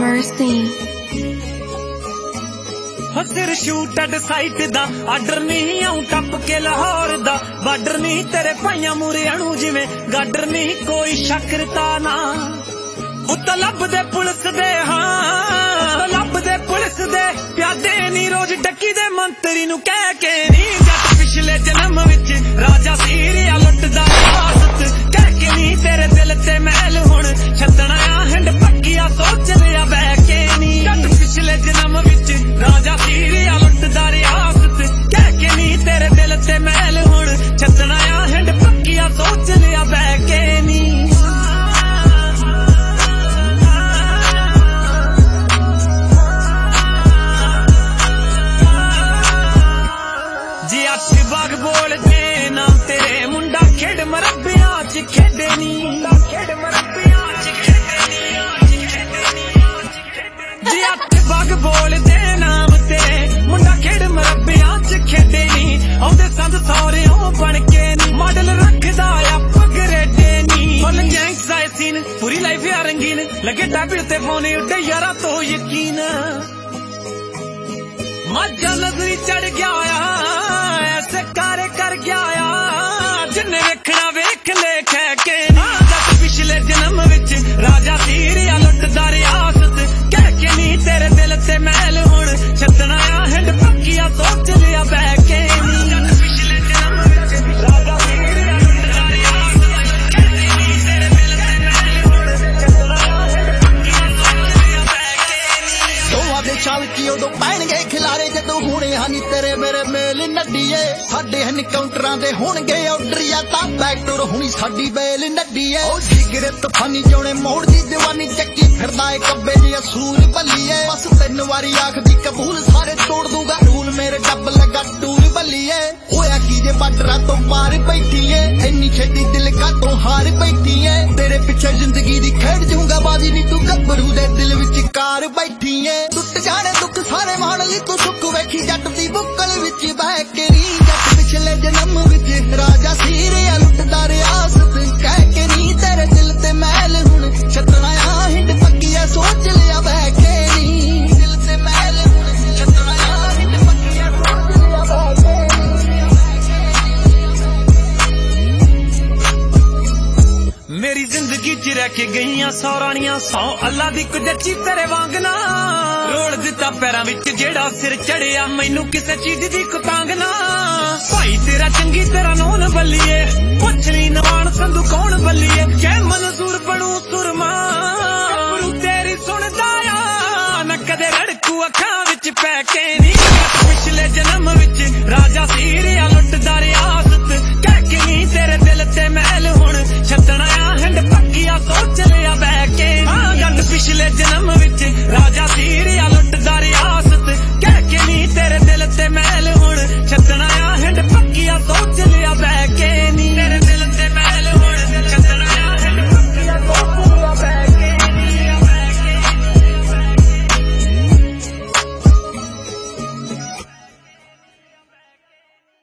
Mercy. सिर शूटड site दा order नहीं आऊं टप के लाहौर दा बार्डर नहीं तेरे भाइयां मूरे अणु जिवें गाडर नहीं कोई शकरता ना उत्त लब दे पुलिस दे हाँ लब दे पुलिस दे प्यादे नी रोज डकी दे मंत्री नू कह के नी जट पिछले जन्म विच राजा सीरिया लुटदा आसत कह के नी तेरे दिल ते महल हुण छदना आ हिंड पक्किया सोच लिया बह के नी जट पिछले जन्म विच राजा सीरिया लुटदा रियासत कह के नी तेरे दिल ते महल हुण छदना आ हिंड पक्किया सोच लिया बह के नी जी अठ बाग बोल दे नाम तेरे मुंडा खेड मरबिया च खेडे नी खेड मरबिया च खेडे नी जी अठ बाग बोल दे नाम तेरे मुंडा खेड मरबिया च खेडे नी आउंदे संद सौरियों बन के नी मॉडल रखदा आ पगरेडे नी फुल गैंग्स आए सीन पूरी लाइफ यार रंगीन लगे डैबिट ते फोन उड्डे यारा तो यकीन मजा नजरी चढ़ गया ऐसे कार कर गया जिन्ने वेखना वेख ले कह के जट पिछले जन्म विच राजा सीरिया लुटदा रियासत कह के नी तेरे दिल ते महल हुण छदना आ हिंड पक्किया सोच लिया बह के नी जट पिछले जन्म विच राजा सीरिया लुटदा रियासत कह के नी तेरे दिल ते महल हुण छदना आ हिंड पक्किया सोच लिया बह के नी दोवां दे चालकी उदों पैणगे खिलारे जदों हुणे हनी तेरे मेरे मेल नड्डीए साडे एनकाउंटरां दे होणगे ऑर्डर या तां बैकडोर हुणी साडी बेल नड्डीए ओ जिगरे तूफानी जोणे मोड़ दी जवानी चक्की फिरदा ए कब्बे दी असूल बल्लीए बस 3 वारी आखदी कबूल सारे तोड़ दूंगा रूल मेरे डब लगा टूल बल्लीए होया की जे बार्डरां तो पार बैठीए इन्नी छेती दिल का तो हार बैठीए तेरे पिछे जिंदगी दी खेड जूंगा बाजी नी तू गब्बरू दे दिल विच कार बैठीए टुट जाने दुख सारे मान ली तू सुख वेखी जट दी बुक्कल विच बह के नी जट पिछले जन्म विच राजा सीरिया लुटदा रियासत कह के नी तेरे दिल ते महल हुण छदना आ हिंड पक्किया सोच लिया बह के नी दिल ते महल हुण छदना आ हिंड पक्किया सोच लिया बह के मेरी जिंदगी च रह के गईयां 100 रानियां 100 अल्लाह दी कुदरती तेरे वांग ना रोल दिता पैरां विच जेड़ा सिर चढ़िया मैनू किसे चीज दी कुतांग ना भाई तेरा चंगी तरह नोन बल्लीए पुछली नवान संधू कौन बल्लीए कै मंजूर बनू सुरमा तेरी सुनदा आ न कदे रड़कू अखां विच पै के नी पिछले जन्म विच राजा सीरिया लुटदा रियासत